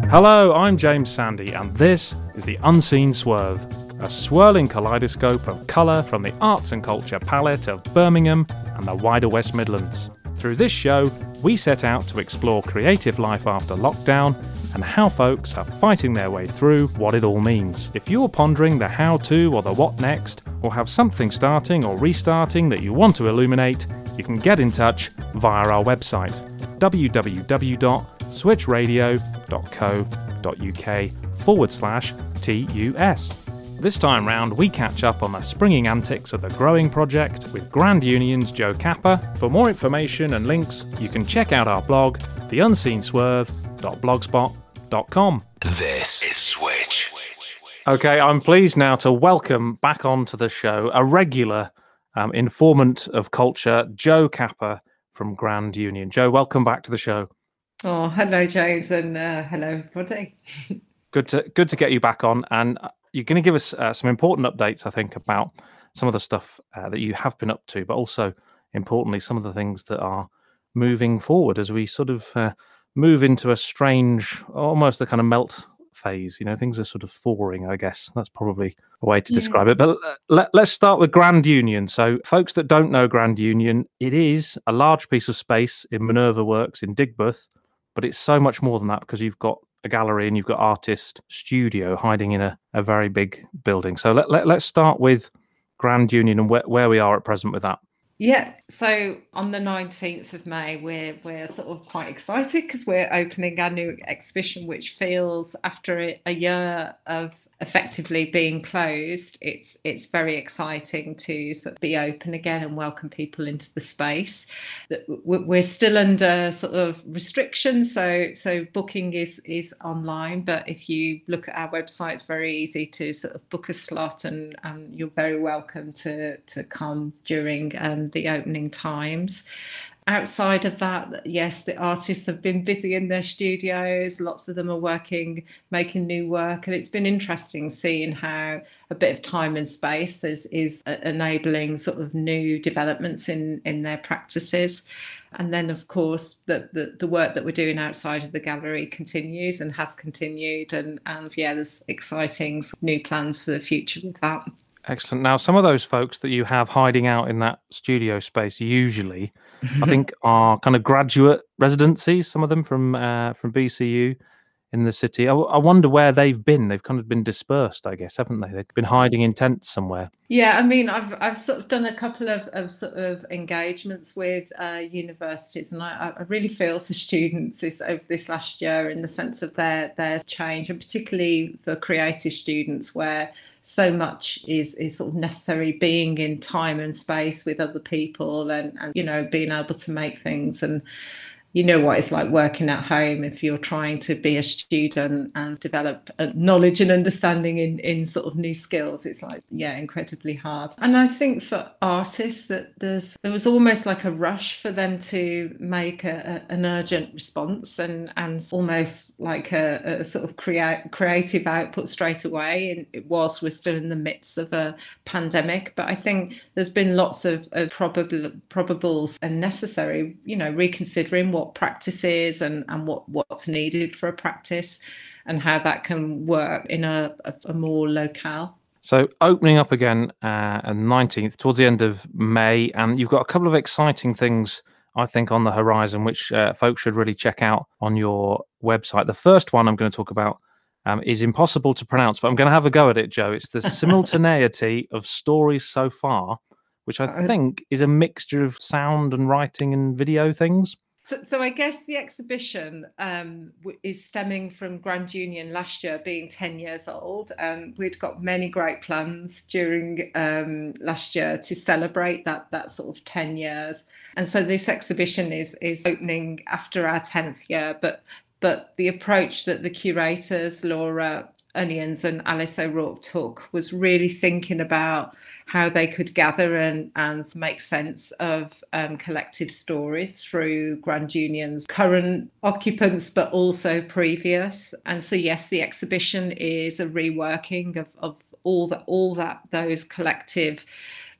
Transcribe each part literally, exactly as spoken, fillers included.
Hello, I'm James Sandy, and this is The Unseen Swerve, a swirling kaleidoscope of colour from the arts and culture palette of Birmingham and the wider West Midlands. Through this show, we set out to explore creative life after lockdown and how folks are fighting their way through what it all means. If you're pondering the how-to or the what next, or have something starting or restarting that you want to illuminate, you can get in touch via our website, w w w dot switch radio dot co dot u k forward slash T U S. This time round, we catch up on the springing antics of the Growing Project with Grand Union's Joe Capper. For more information and links, you can check out our blog, the unseen swerve dot blogspot dot com. This is Switch. Okay, I'm pleased now to welcome back onto the show a regular um, informant of culture, Joe Capper from Grand Union. Joe, welcome back to the show. Oh, hello, James, and uh, hello, everybody. Good to good to get you back on, and you're going to give us uh, some important updates, I think, about some of the stuff uh, that you have been up to, but also, importantly, some of the things that are moving forward as we sort of uh, move into a strange, almost a kind of melt phase. You know, things are sort of thawing, I guess. That's probably a way to Yeah. describe it. But let, let's start with Grand Union. So, folks that don't know Grand Union, it is a large piece of space in Minerva Works in Digbeth. But it's so much more than that because you've got a gallery and you've got artist studio hiding in a, a very big building. So let, let, let's start with Grand Union and where, where we are at present with that. Yeah, so on the nineteenth of May, we're we're sort of quite excited because we're opening our new exhibition, which feels, after a, a year of effectively being closed, it's it's very exciting to sort of be open again and welcome people into the space. We're still under sort of restrictions, so so booking is is online, but if you look at our website, it's very easy to sort of book a slot, and, and you're very welcome to to come during um, the opening times. Outside of that, yes, the artists have been busy in their studios. Lots of them are working, making new work. And it's been interesting seeing how a bit of time and space is, is enabling sort of new developments in, in their practices. And then, of course, the, the, the work that we're doing outside of the gallery continues and has continued. And, and yeah, there's exciting new plans for the future with that. Excellent. Now, some of those folks that you have hiding out in that studio space usually, I think, are kind of graduate residencies, some of them from uh, from B C U in the city. I, I wonder where they've been. They've kind of been dispersed, I guess, haven't they? They've been hiding in tents somewhere. Yeah, I mean, I've I've sort of done a couple of, of sort of engagements with uh, universities, and I, I really feel for students this over this last year in the sense of their their change, and particularly for creative students where so much is is sort of necessary, being in time and space with other people, and, and you know, being able to make things. And you know what it's like working at home if you're trying to be a student and develop knowledge and understanding in, in sort of new skills. It's like, yeah, incredibly hard. And I think for artists that there's there was almost like a rush for them to make a, a, an urgent response and, and almost like a, a sort of create, creative output straight away. And it was, we're still in the midst of a pandemic, but I think there's been lots of, of probable, probables and necessary, you know, reconsidering what practice is and, and what, what's needed for a practice and how that can work in a, a, a more locale. So opening up again uh, on the nineteenth, towards the end of May, and you've got a couple of exciting things, I think, on the horizon, which uh, folks should really check out on your website. The first one I'm going to talk about um, is impossible to pronounce, but I'm going to have a go at it, Joe. It's the simultaneity of stories so far, which I think is a mixture of sound and writing and video things. So, so I guess the exhibition um, is stemming from Grand Union last year being ten years old, and we'd got many great plans during um, last year to celebrate that that sort of ten years. And so this exhibition is is opening after our tenth year, but but the approach that the curators, Laura Onions and Alice O'Rourke, took was really thinking about how they could gather and, and make sense of um, collective stories through Grand Union's current occupants, but also previous. And so, yes, the exhibition is a reworking of, of all that, all that those collective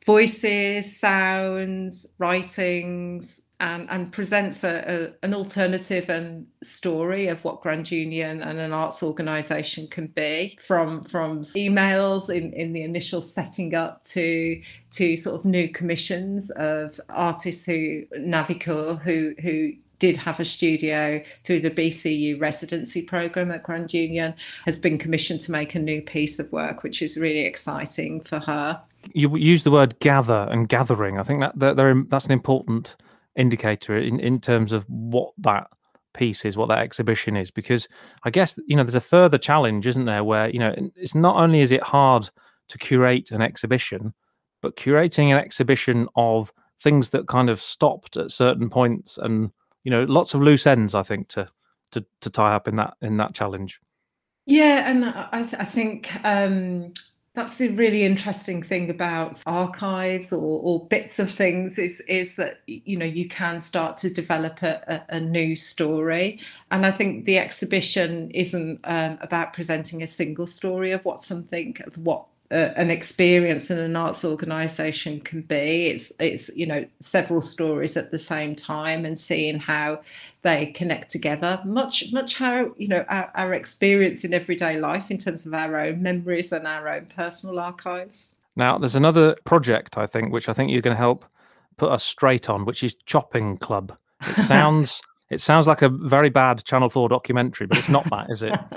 voices, sounds, writings, and, and presents a, a, an alternative and story of what Grand Union and an arts organisation can be, from from emails in, in the initial setting up to to sort of new commissions of artists who Navicour who who did have a studio through the B C U residency programme at Grand Union, has been commissioned to make a new piece of work, which is really exciting for her. You use the word gather and gathering. I think that, that they're, that's an important indicator in, in terms of what that piece is, what that exhibition is, because I guess, you know, there's a further challenge, isn't there, where, you know, it's not only is it hard to curate an exhibition, but curating an exhibition of things that kind of stopped at certain points, and, you know, lots of loose ends, I think, to to to tie up in that in that challenge. Yeah, and I, th- I think um that's the really interesting thing about archives or, or bits of things is is that, you know, you can start to develop a, a, a new story. And I think the exhibition isn't um, about presenting a single story of what something, of what uh, an experience in an arts organisation can be. It's, it's, you know, several stories at the same time and seeing how they connect together, much much how, you know, our, our experience in everyday life in terms of our own memories and our own personal archives. Now, there's another project, I think, which I think you're going to help put us straight on, which is Chopping Club. It sounds it sounds like a very bad Channel four documentary, but it's not that, is it?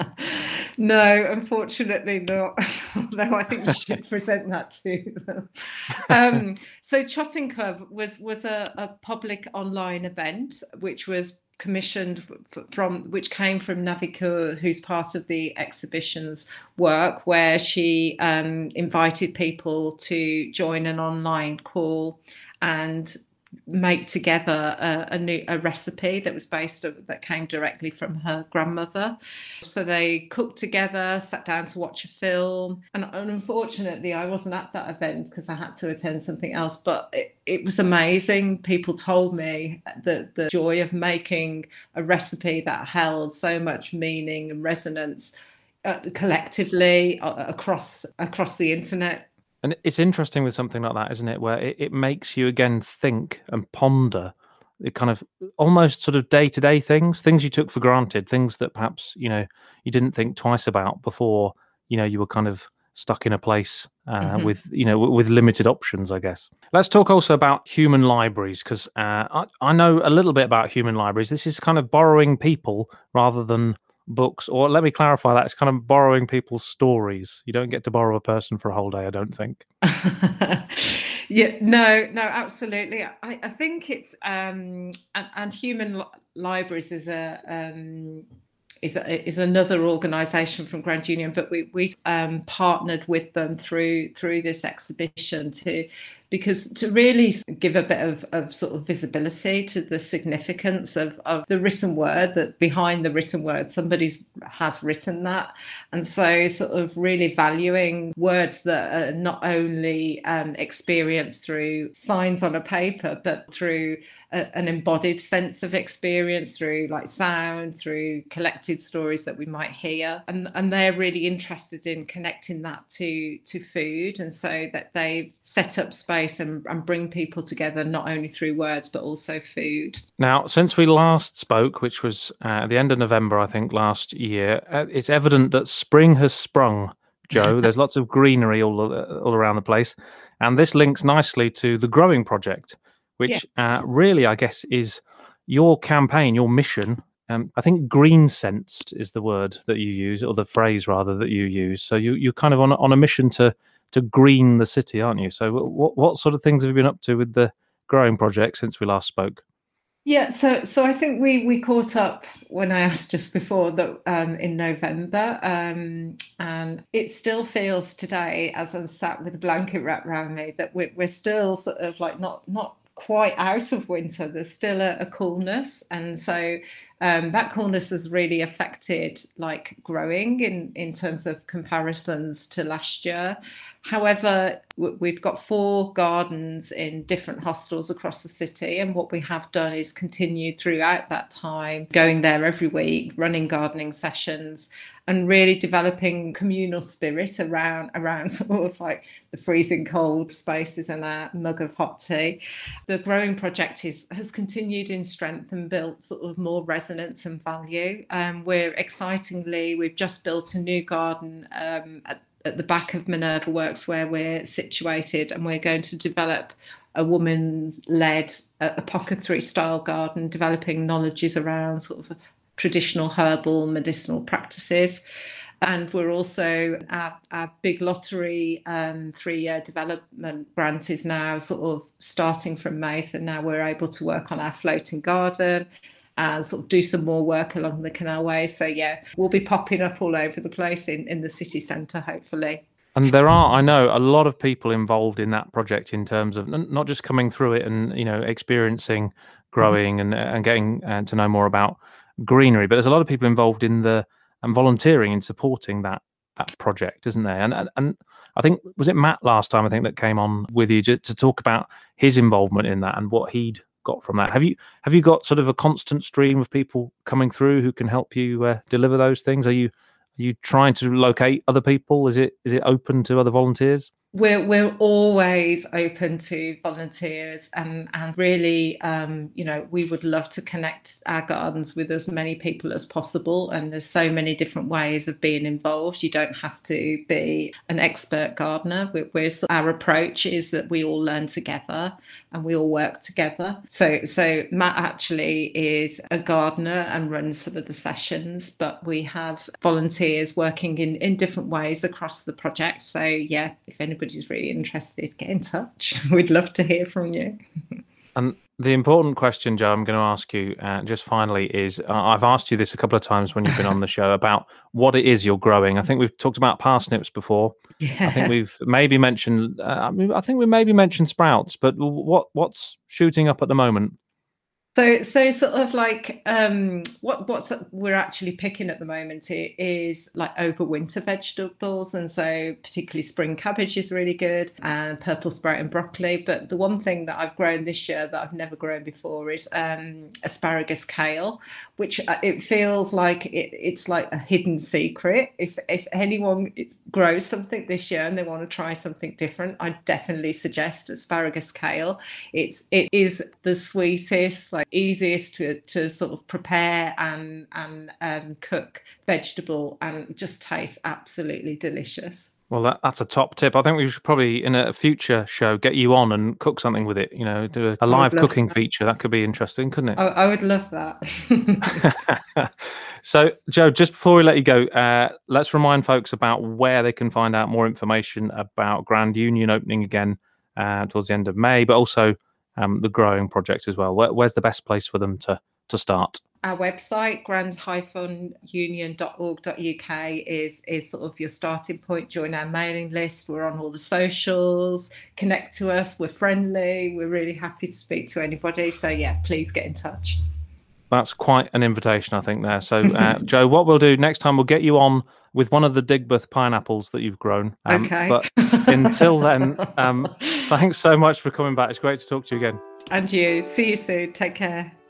No, unfortunately not. Although I think you should present that to them. Um, so Chopping Club was was a, a public online event which was commissioned from, which came from Navicour, who's part of the exhibition's work, where she um, invited people to join an online call and make together a, a new a recipe that was based on, that came directly from her grandmother. So they cooked together, sat down to watch a film, and, and unfortunately I wasn't at that event because I had to attend something else, but it, it was amazing. People told me that the joy of making a recipe that held so much meaning and resonance uh, collectively uh, across across the internet. And it's interesting with something like that, isn't it? Where it, it makes you again think and ponder the kind of almost sort of day-to-day things, things you took for granted, things that perhaps, you know, you didn't think twice about before, you know, you were kind of stuck in a place uh, mm-hmm. with, you know, w- with limited options, I guess. Let's talk also about human libraries, because uh, I, I know a little bit about human libraries. This is kind of borrowing people rather than books, or let me clarify that, it's kind of borrowing people's stories. You don't get to borrow a person for a whole day, I don't think. Yeah, no, no, absolutely. I, I think it's um, and, and Human Li- Libraries is a um, is a, is another organisation from Grand Union, but we we um, partnered with them through through this exhibition to. Because to really give a bit of, of sort of visibility to the significance of, of the written word, that behind the written word, somebody has written that. And so sort of really valuing words that are not only um, experienced through signs on a paper, but through a, an embodied sense of experience, through like sound, through collected stories that we might hear. And, and they're really interested in connecting that to, to food. And so that they've set up space And, and bring people together, not only through words, but also food. Now, since we last spoke, which was uh, at the end of November, I think, last year, uh, it's evident that spring has sprung, Jo. There's lots of greenery all, all around the place. And this links nicely to the Growing Project, which yeah. uh, really, I guess, is your campaign, your mission. Um, I think green sensed is the word that you use, or the phrase rather that you use. So you, you're kind of on, on a mission to to green the city, aren't you? So what what sort of things have you been up to with the Growing Project since we last spoke? Yeah, so so I think we we caught up when I asked just before that um, in November, um, and it still feels today, as I'm sat with a blanket wrapped around me, that we're, we're still sort of like not not quite out of winter. There's still a, a coolness, and so Um, that coolness has really affected like growing in, in terms of comparisons to last year. However, we've got four gardens in different hostels across the city, and what we have done is continued throughout that time, going there every week, running gardening sessions, and really developing communal spirit around around sort of like the freezing cold spaces and a mug of hot tea. The growing project is has continued in strength and built sort of more resonance and value. Um, we're excitingly, we've just built a new garden um, at at the back of Minerva Works where we're situated, and we're going to develop a woman-led apothecary style garden, developing knowledges around sort of traditional herbal medicinal practices. And we're also, our, our big lottery um, three-year development grant is now sort of starting from May, so now we're able to work on our floating garden and sort of do some more work along the canalway. So yeah, we'll be popping up all over the place in, in the city centre, hopefully. And there are, I know, a lot of people involved in that project in terms of not just coming through it and, you know, experiencing growing mm-hmm. and and getting uh, to know more about greenery, but there's a lot of people involved in the and volunteering and supporting that that project, isn't there? And and, and I think, was it Matt last time, I think, that came on with you to, to talk about his involvement in that and what he'd got from that. Have you have you got sort of a constant stream of people coming through who can help you uh, deliver those things? Are you are you trying to locate other people? Is it is it open to other volunteers? We're we're always open to volunteers, and and really, um, you know, we would love to connect our gardens with as many people as possible. And there's so many different ways of being involved. You don't have to be an expert gardener. We're, we're our approach is that we all learn together and we all work together. So so Matt actually is a gardener and runs some of the sessions, but we have volunteers working in in different ways across the project. So yeah, if anybody anybody's really interested, get in touch. We'd love to hear from you. And the important question, Joe, I'm going to ask you uh, just finally is, uh, I've asked you this a couple of times when you've been on the show about what it is you're growing. I think we've talked about parsnips before. Yeah. I think we've maybe mentioned, uh, I, mean, I think we maybe mentioned sprouts, but what what's shooting up at the moment? So, so sort of like um, what what's we're actually picking at the moment is like overwinter vegetables, and so particularly spring cabbage is really good, and purple sprout and broccoli. But the one thing that I've grown this year that I've never grown before is um, asparagus kale, which it feels like it, it's like a hidden secret. If if anyone it's, grows something this year and they want to try something different, I definitely suggest asparagus kale. It's it is the sweetest, like easiest to, to sort of prepare and and um, cook vegetable, and just tastes absolutely delicious. Well, that, that's a top tip. I think we should probably, in a future show, get you on and cook something with it. You know, do a, a live cooking that. feature. That could be interesting, couldn't it? I, I would love that. So, Joe, just before we let you go, uh, let's remind folks about where they can find out more information about Grand Union opening again uh, towards the end of May, but also um, the growing project as well. Where, where's the best place for them to to start? Our website, grand union dot org dot U K, is is sort of your starting point. Join our mailing list. We're on all the socials. Connect to us. We're friendly. We're really happy to speak to anybody. So yeah, please get in touch. That's quite an invitation, I think, there. So, uh, Joe, what we'll do next time, we'll get you on with one of the Digbeth pineapples that you've grown. Um, okay. But until then, um, thanks so much for coming back. It's great to talk to you again. And you. See you soon. Take care.